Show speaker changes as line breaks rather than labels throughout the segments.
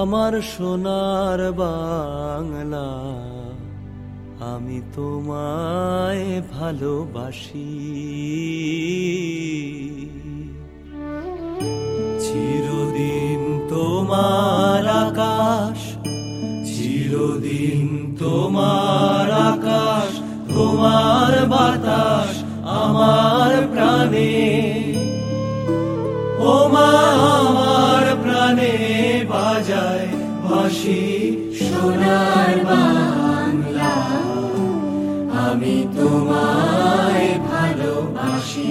আমার সোনার বাংলা, আমি তোমায় ভালোবাসি। চিরদিন তোমার আকাশ, চিরদিন তোমার আকাশ, তোমার বাতাস আমার প্রাণে। ও মা আমার প্রাণে বাজায় বাঁশি সোনার বাংলা, আমি তোমায় ভালোবাসি।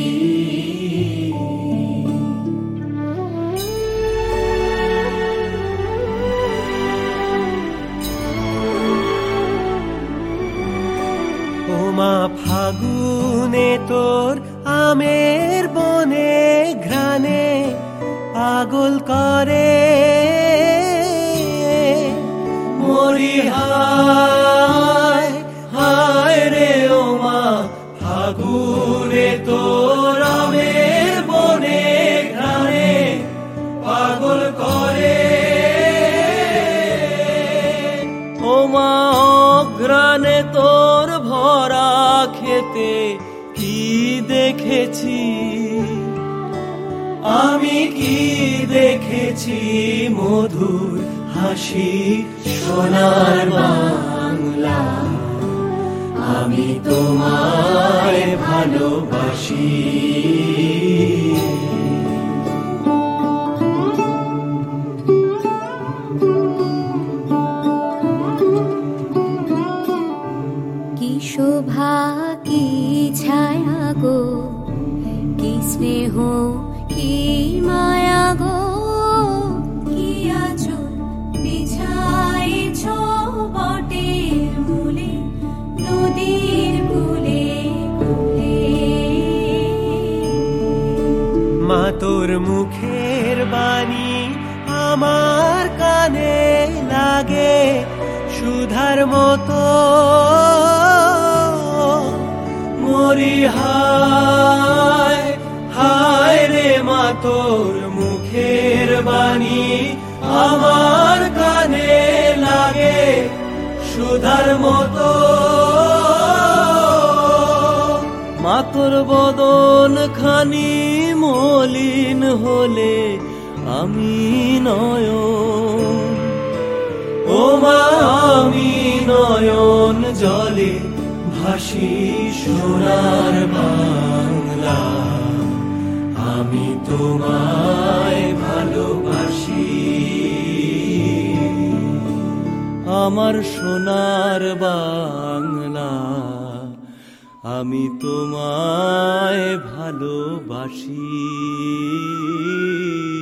ও মা ফাগুনে তোর আমের বনে ঘ্রাণে পাগল করে মরি, হায় হায় রে ও মা ফাগুনে তোর আমের বনে ঘ্রাণে পাগল করে। ও মা অঘ্রাণে তোর ভরা খেতে কি দেখেছি, আমি কি দেখেছি মধুর হাসি সোনার বাংলা, আমি তোমায় ভালোবাসি।
কি শোভা কি ছায়া গো, কি স্নেহ কি মায়া গো, কি আঁচল বিছাইছ বটের মূলে নদীর কূলে কূলে।
মা তোর মুখের বাণী আমার কানে লাগে সুধার মতো, মরি হায় হায় রে মা তোর মুখের বাণী আমার কানে লাগে সুধার মতো। মা তোর বদন খানি মলিন হলে আমি নয়ন, ও মা আমি নয়ন জলে ভাসি সোনার বাংলা, আমি তোমায় ভালোবাসি। আমার সোনার বাংলা, আমি তোমায় ভালোবাসি।